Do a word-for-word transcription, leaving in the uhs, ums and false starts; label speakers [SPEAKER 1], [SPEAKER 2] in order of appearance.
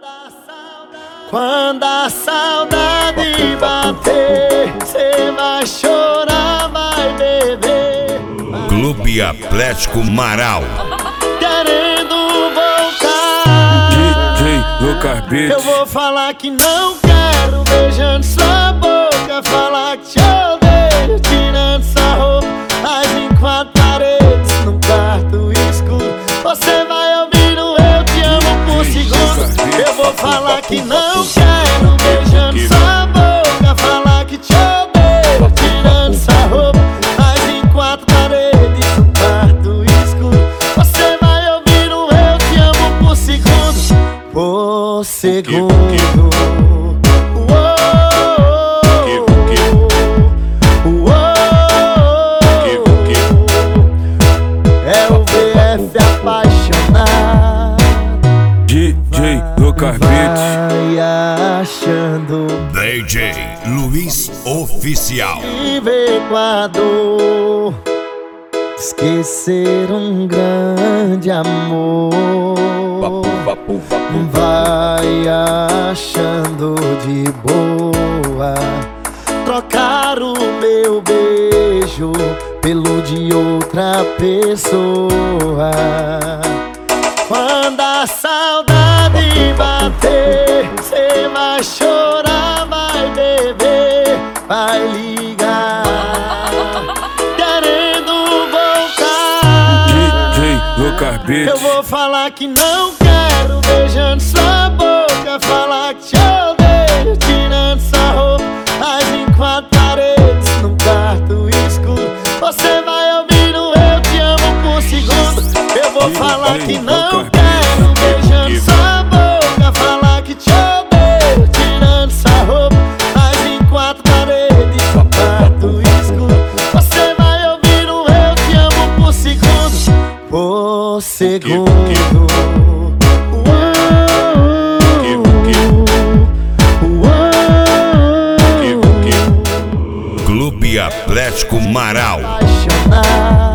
[SPEAKER 1] Quando a saudade bater, cê vai chorar, vai beber.
[SPEAKER 2] Clube Atlético Marau.
[SPEAKER 1] Querendo voltar,
[SPEAKER 3] D J Lucas Beats.
[SPEAKER 1] eu vou falar que não quero, beijando sua boca. Falar que te odeio, tirando sua roupa. Mas em quatro paredes, num quarto escuro, você vai ouvir o eu te amo por segundo. Eu vou falar que não quero, beijando sua boca. Falar que te odeio, tirando sua roupa. Mas em quatro paredes, num quarto escuro, você vai ouvir o eu te amo por segundo. Por segundo.
[SPEAKER 3] D J Lucas Beats.
[SPEAKER 1] Vai achando
[SPEAKER 2] D J Luiz Oficial.
[SPEAKER 1] que vê com a dor, esquecer um grande amor. Vai achando de boa trocar o meu beijo pelo de outra pessoa. Quando a saudade bater, cê vai chorar, vai beber, vai ligar, querendo voltar.
[SPEAKER 3] D J Lucas Beats.
[SPEAKER 1] Eu vou falar que não quero, beijando sua boca. Falar que te odeio, tirando sua roupa. Mas em quatro paredes, num quarto escuro, você vai ouvir o eu te amo por segundo. Eu vou falar que não quero, beijando sua boca. Falar que te odeio, tirando sua roupa. Mas em quatro paredes, num quarto escuro, você vai ouvir o eu te amo por segundo. Por segundo.
[SPEAKER 2] Clube Atlético Marau.
[SPEAKER 1] Apaixonar.